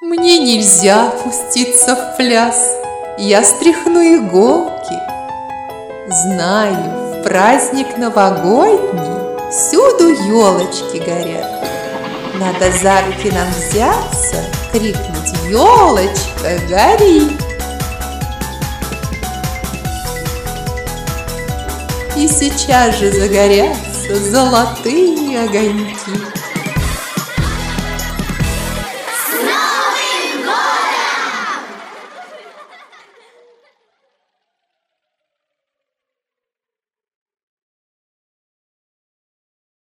Мне нельзя пуститься в пляс, я стряхну иголки. Знаю, в праздник новогодний всюду елочки горят. Надо за руки нам взяться, крикнуть: елочка, гори! И сейчас же загорятся золотые огоньки.